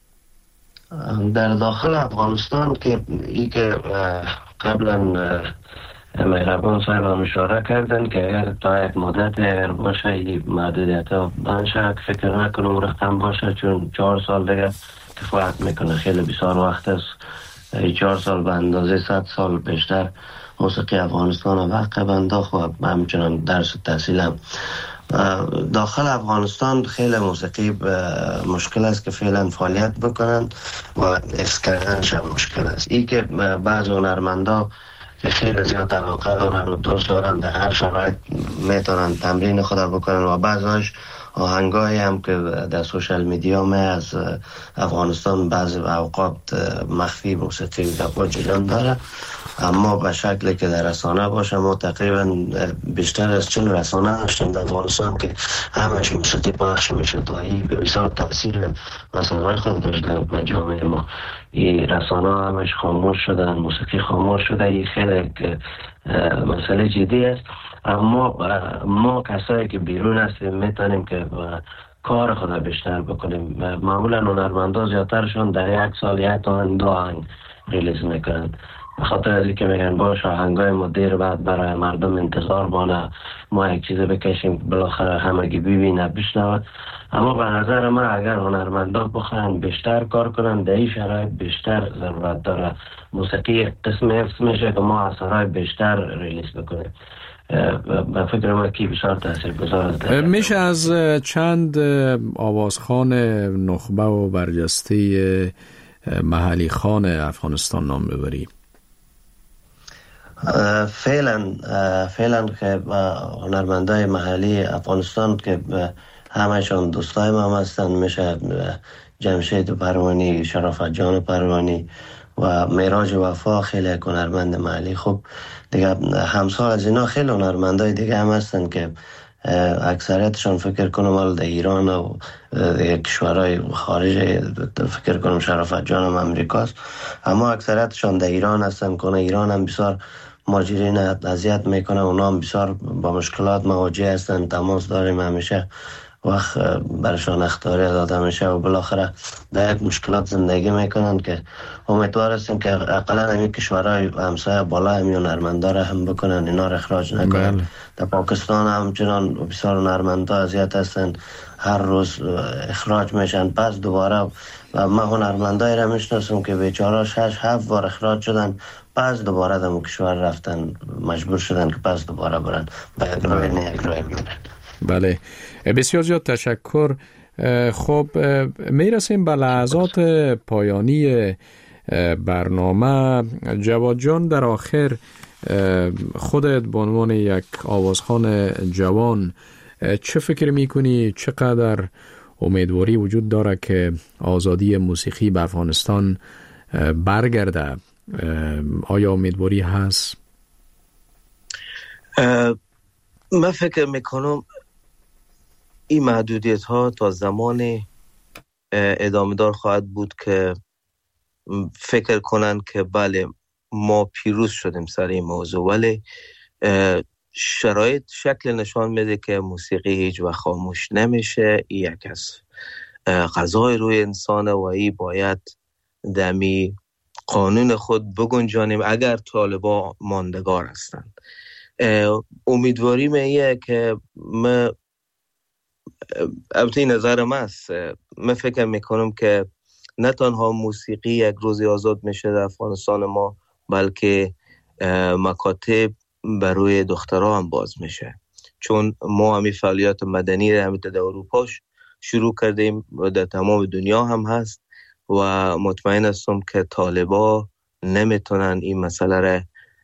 در داخل افغانستان که ای که قبلا مهربان صاحب هم اشاره کردن که اگر تا یک مدت اگر باشه این محدودیت ها بنشه، فکر نکنم رقم باشه چون 4 سال دیگه کفایت میکنه. خیلی بسیار وقت است. 4 سال به اندازه 100 سال بیشتر موسیقی افغانستان وقت انداخت و همچنان درس تحصیلم داخل افغانستان خیلی موسیقی مشکل است که فعلا فعالیت بکنند و حفظ کردنش هم مشکل است. این که بعض هنرمندا که خیلی زیاد علاقه دارن و دوست دارن در هر شرایط میتونن تمرین خود بکنن و بعضیش آهنگایی هم که در سوشال میدیا از افغانستان بعضی اوقات مخفی موسیقی دپا جلان داره، اما به شکلی که در رسانه باشه ما تقریبا بیشتر از 40 رسانه داشتیم در افغانستان که همش موسیقی پخش میشه تا این بسیار تاثیر مسائل خود داشته به جامعه ما. این رسانه همش خاموش شدن، موسیقی خاموش شده. این خیلی مسئله جدی است، اما ما کسایی که بیرون هستیم میتونیم که کار خود بیشتر بکنیم. معمولا هنرمندا زیادترشون در یک سال یک تا 2 آهنگ ریلیز میکنن، به خاطر از اینکه میگن باش آهنگای ما دیر بعد برای مردم انتظار بانه ما یک چیز بکشیم بالاخره همگی ببینه بشنوه. اما به نظر من اگر هنرمندا بخواهن بیشتر کار کنن در این شرایط بیشتر ضرورت داره. موسیقی قسم حفظ میشه که ما اثرهای بیشتر ریلیز بکنیم. به فکر من که بسیار تاثیر گذاره. میشه از چند آوازخوان نخبه و برجسته محلی خان افغانستان نام ببری؟ فعلا که هنرمندای محلی افغانستان که همشون دوستای ما هستند، میشه جمشید پروانی، شرافت جان پروانی و معراج وفا، خیلی هنرمند محلی خوب دیگه. همسال از اینا خیلی هنرمندای دیگه هم هستن که اکثریتشون فکر کنم حال در ایران و کشورهای خارج، فکر کنم شرافت جان هم امریکاست، اما اکثریتشون در ایران هستن. کنه ایران هم بسیار ماجرین اذیت میکنه، اونا هم بسیار با مشکلات مواجه هستن. تماس داریم همیشه، وقت برشان اختیاری داده میشه و بالاخره در یک مشکلات زندگی میکنن که امیدوار هستیم که اقلا همین کشورهای همسایه بالا همین هنرمندا را هم بکنن، اینا را اخراج نکنن. در پاکستان همچنان بسیار هنرمندا اذیت هستن، هر روز اخراج میشن. پس دوباره و من هنرمندای را میشناسم که بیچاره 6-7 بار اخراج شدن، پس دوباره در کشور رفتن، مجبور شدن که پس دوباره برن به یک راه برن. بله، بسیار زیاد تشکر. خب میرسیم به لحظات پایانی برنامه. جواد جان، در آخر خودت به عنوان یک آوازخوان جوان چه فکر میکنی؟ چقدر امیدواری وجود داره که آزادی موسیقی به افغانستان برگرده؟ آیا امیدواری هست؟ من فکر میکنم این محدودیت ها تا زمان ادامه دار خواهد بود که فکر کنن که بله ما پیروز شدیم سر این موضوع، ولی شرایط شکل نشان میده که موسیقی هیچ وقت خاموش نمیشه. این یک از قضای روی انسانه و این باید دمی قانون خود بگنجانیم اگر طالبا ماندگار هستند. امیدواری میه که البته نظر من است، من فکر میکنم که نه تنها موسیقی یک روزی آزاد میشه در افغانستان ما، بلکه مکاتب برای دخترها هم باز میشه، چون ما همین فعالیت مدنی را همین در اروپا شروع کردیم و در تمام دنیا هم هست و مطمئن هستم که طالبا نمیتونن این مسئله را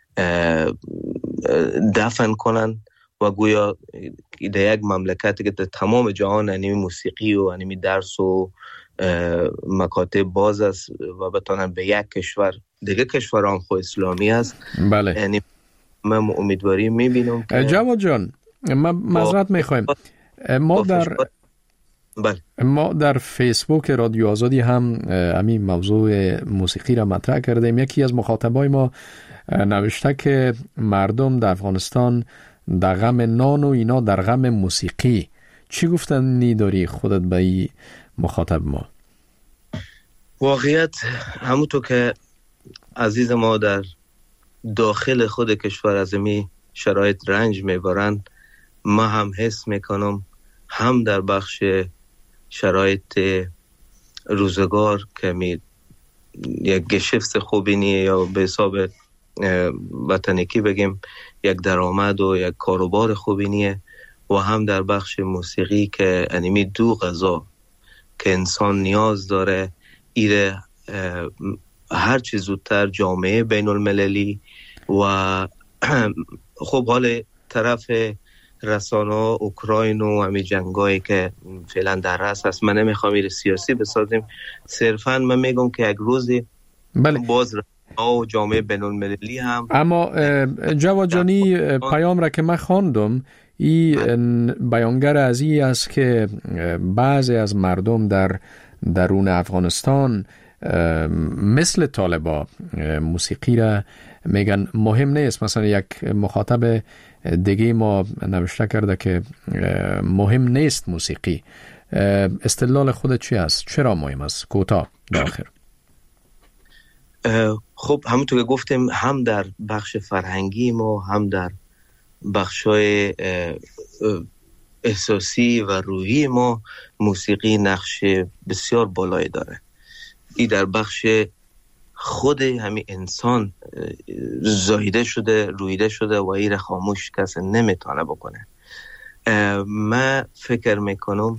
دفن کنن و گویا در یک مملکتی که در تمام جهان انیمی موسیقی و انیمی درس و مکاتب باز است و بتونن به یک کشور دیگه کشور هم خود اسلامی است. بله. یعنی من امیدواری میبینم که جواد جان، ما معذرت میخوایم، ما در فیسبوک رادیو آزادی هم همین موضوع موسیقی را مطرح کردیم. یکی از مخاطبای ما نوشته که مردم در افغانستان در غم نان و اینا در غم موسیقی. چی گفتنی داری خودت به این مخاطب ما؟ واقعیت همونطور که عزیز ما در داخل خود کشور از این شرایط رنج میبرن، ما هم حس میکنم هم در بخش شرایط روزگار که یک گشفت خوبی نیه یا به حساب وطنکی بگیم یک درآمد و یک کاروبار خوبی نیه، و هم در بخش موسیقی که انیمی دو غذا که انسان نیاز داره ایره هر چیز زودتر جامعه بین المللی و خب حال طرف رسانه اوکراین و همین جنگایی که فعلا در رأس هست. من نمیخوام ایره سیاسی بسازیم، صرفا من میگم که یک روزی باز و جامعه بین المللی هم. اما جواد جانی، پیام را که من خواندم این بیانگر از این است که بعضی از مردم در درون افغانستان مثل طالبا موسیقی را میگن مهم نیست. مثلا یک مخاطب دیگه ما نوشته کرده که مهم نیست موسیقی. استدلال خودت چی است؟ چرا مهم است؟ کوتاه داخل. خب همونطور که گفتیم هم در بخش فرهنگی ما هم در بخشای احساسی و روحی ما موسیقی نقش بسیار بالایی داره. این در بخش خود همین انسان زایده شده، رویده شده و این خاموش کسی نمیتونه بکنه. من فکر میکنم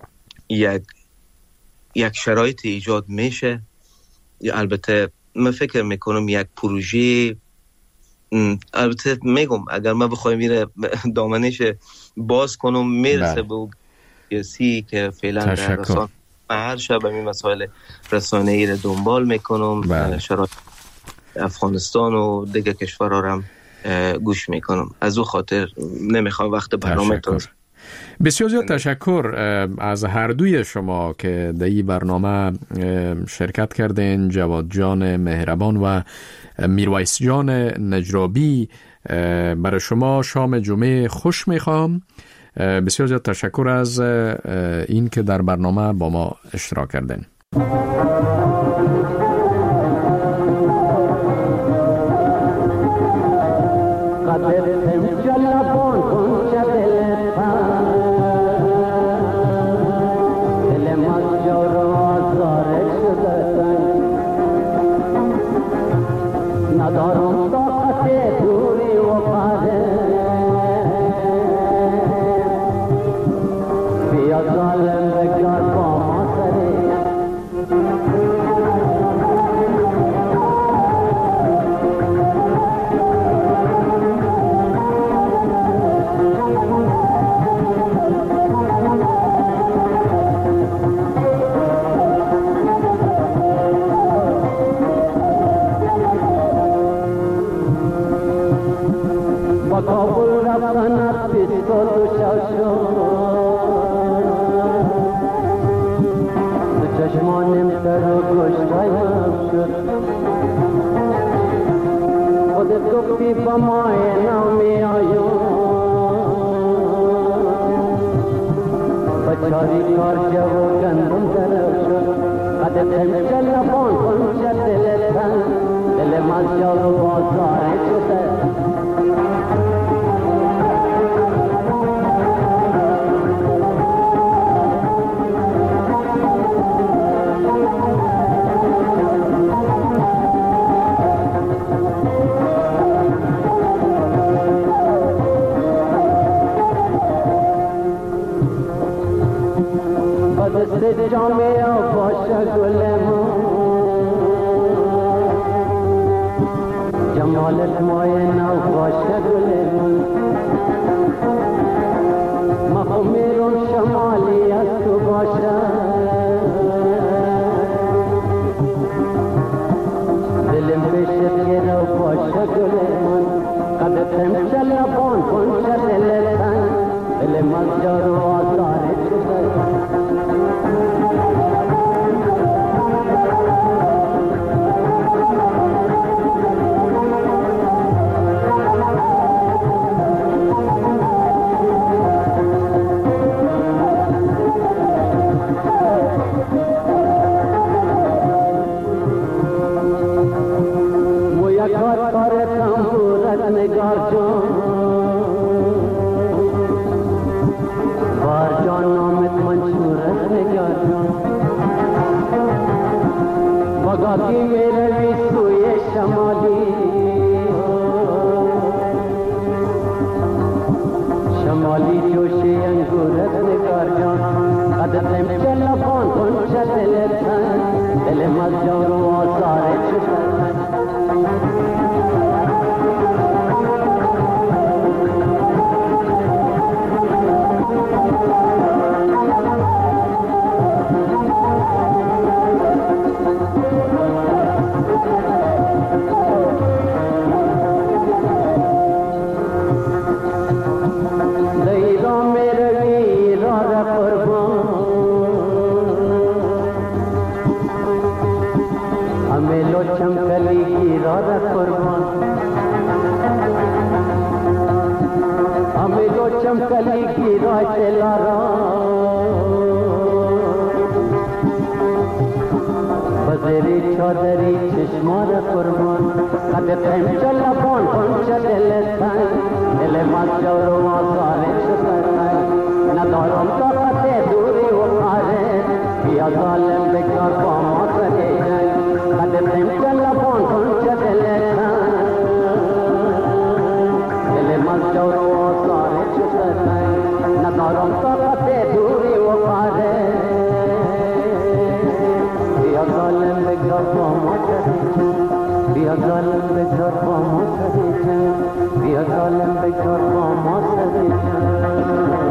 یک شرایط ایجاد میشه. البته من فکر میکنم یک پروژه، البته میگم اگر من بخوایم میره دامنش باز کنم میرسه به سیاسی که فعلا در رسانه هر شب این مسائل رسانه‌ای رو دنبال میکنم. شرایط افغانستان و دیگه کشورها رو هم گوش میکنم. از او خاطر نمیخوام وقت برنامه بسیار زیاد تشکر از هر دوی شما که در این برنامه شرکت کردین. جواد جان مهربان و میرویس جان نجرابی، برای شما شام جمعه خوش میخوام. بسیار زیاد تشکر از این که در برنامه با ما اشتراک کردین. Be a شد خودت گفتی با مای نامی آیون بچاری کار جو و گندم درف شد قدت همچل نبان کن شد دلتن دل مزجار و بازار شده دست جامعه باشه گل ما جمالت مایه نو باشه گل ما خمیرون شمالی از تو باشه دلم بشت گرو باشه گل قدتم چل بان کن چل لتن دل مزجار و آزاره شده نگار جان بار جان نامت منشور است نگار جان مگاتی میروی سوی شمالی شمالی جوشی انگور است نگار جان قدرم چل بان کن چه دلتن دل مزجار و آزاره شدن चमकली की रात लारा बजेरी चौधरी चश्मार कुर्बान कदे प्रेम चला कौन कौन चले लेतान दिले माचौर वासारे शतान न दौरम का कते दूरी वो पारे या जालिम बेकार पामा करे कदे प्रेम चला कौन कौन चले लेतान दिले माचौर वासारे नदारों का पते दूरी वो पारे बिया जालिम बेघर पामा करे बिया जालिम बेघर पामा करे बिया जालिम बेघर पामा करे